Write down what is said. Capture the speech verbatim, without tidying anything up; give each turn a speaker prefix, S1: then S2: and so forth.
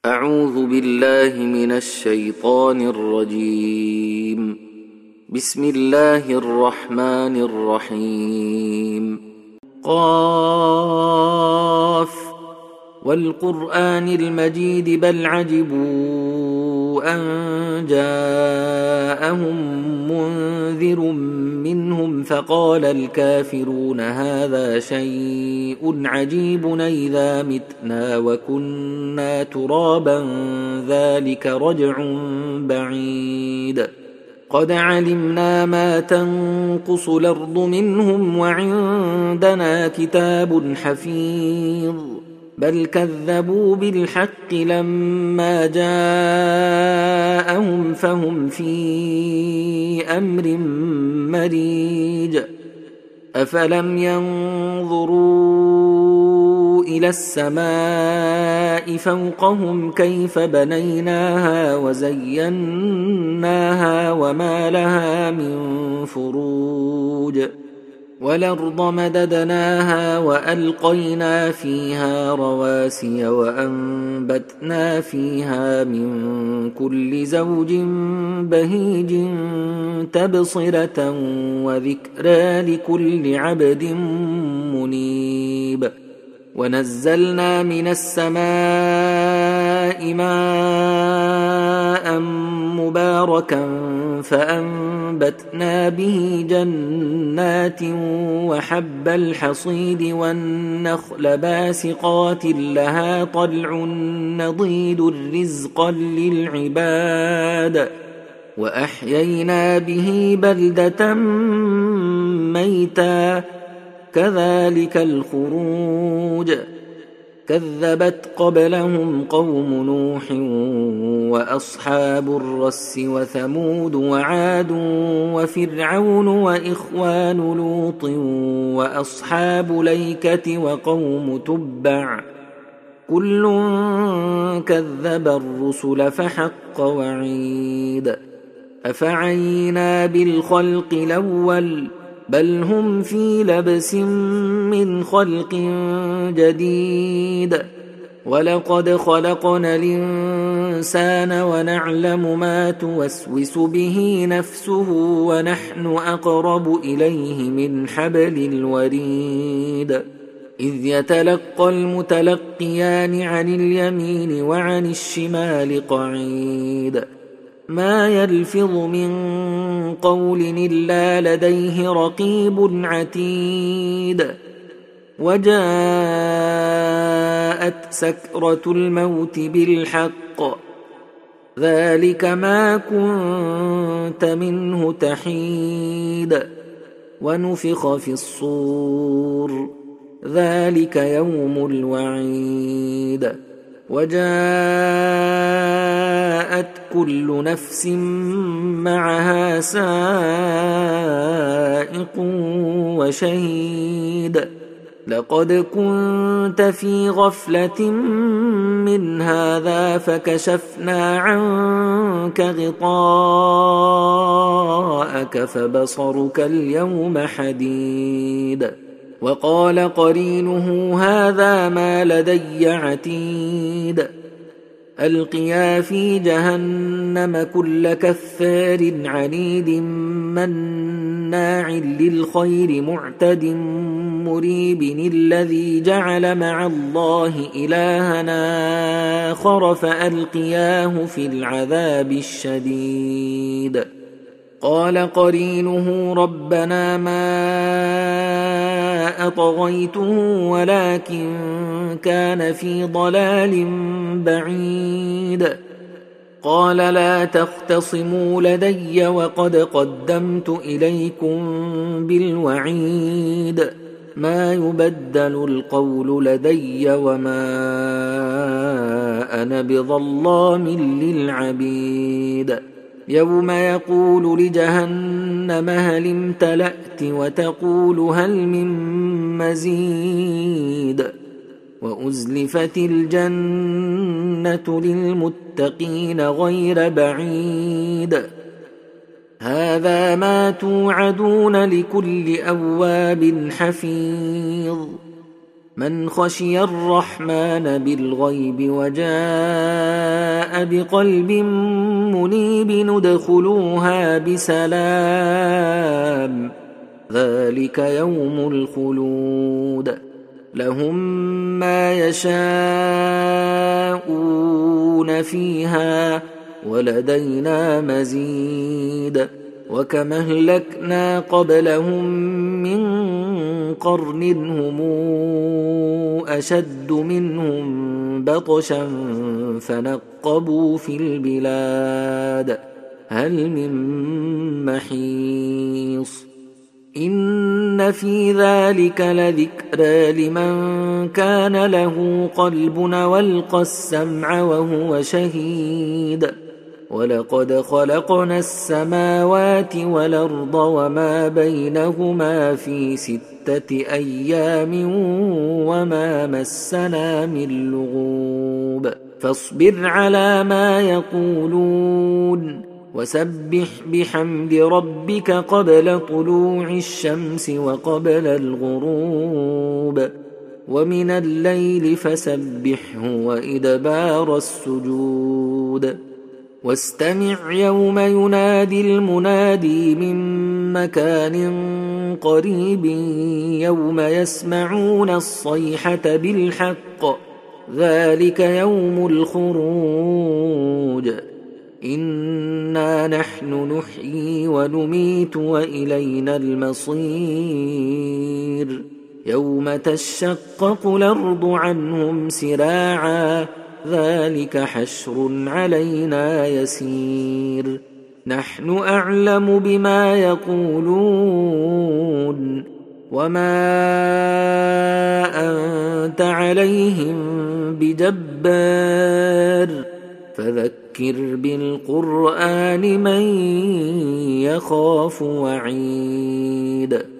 S1: أعوذ بالله من الشيطان الرجيم. بسم الله الرحمن الرحيم. قاف والقرآن المجيد بل عجبوا أن جاءهم منذر منهم فقال الكافرون هذا شيء عجيب أإذا متنا وكنا ترابا ذلك رجع بعيد قد علمنا ما تنقص الأرض منهم وعندنا كتاب حفيظ بل كذبوا بالحق لما جاءهم فهم في أمر مريج أفلم ينظروا إلى السماء فوقهم كيف بنيناها وزيناها وما لها من فروج والأرض مددناها وألقينا فيها رواسي وأنبتنا فيها من كل زوج بهيج تبصرة وذكرى لكل عبد منيب ونزلنا من السماء ماء مباركا فأنبتنا به جنات وحب الحصيد والنخل باسقات لها طلع نضيد رزقا للعباد وأحيينا به بلدة ميتا كذلك الخروج كذبت قبلهم قوم نوح وأصحاب الرس وثمود وعاد وفرعون وإخوان لوط وأصحاب ليكة وقوم تبع كل كذب الرسل فحق وعيد أفعينا بالخلق الأول بل هم في لبس من خلق جديد ولقد خلقنا الإنسان ونعلم ما توسوس به نفسه ونحن أقرب إليه من حبل الوريد إذ يتلقى المتلقيان عن اليمين وعن الشمال قعيد ما يلفظ من قول إلا لديه رقيب عتيد وجاءت سكرة الموت بالحق ذلك ما كنت منه تحيد ونفخ في الصور ذلك يوم الوعيد وجاءت كل نفس معها سائق وشهيد لقد كنت في غفلة من هذا فكشفنا عنك غطاءك فبصرك اليوم حديد وقال قرينه هذا ما لدي عتيد ألقيا في جهنم كل كفار عنيد مناع للخير معتد مريب الذي جعل مع الله إلهنا آخر فألقياه في العذاب الشديد قال قرينه ربنا ما أطغيته ولكن كان في ضلال بعيد قال لا تختصموا لدي وقد قدمت إليكم بالوعيد ما يبدل القول لدي وما أنا بظلام للعبيد يوم يقول لجهنم هل امتلأت وتقول هل من مزيد وأزلفت الجنة للمتقين غير بعيد هذا ما توعدون لكل أواب حفيظ من خشي الرحمن بالغيب وجاء بقلب منيب ندخلوها بسلام ذلك يوم الخلود لهم ما يشاءون فيها ولدينا مزيد وكم أهلكنا قبلهم من قرن هم أشد منهم بطشا فنقبوا في البلاد هل من محيص إن في ذلك لذكرى لمن كان له قلب والقى السمع وهو شهيد ولقد خلقنا السماوات والأرض وما بينهما في ستة أيام وما مسنا من لغوب فاصبر على ما يقولون وسبح بحمد ربك قبل طلوع الشمس وقبل الغروب ومن الليل فسبحه وإدبار السجود واستمع يوم ينادي المنادي من مكان قريب يوم يسمعون الصيحة بالحق ذلك يوم الخروج إنا نحن نحيي ونميت وإلينا المصير يوم تشقق الأرض عنهم سراعا ذلك حشر علينا يسير نحن أعلم بما يقولون وما أنت عليهم بجبار فذكر بالقرآن من يخاف وعيد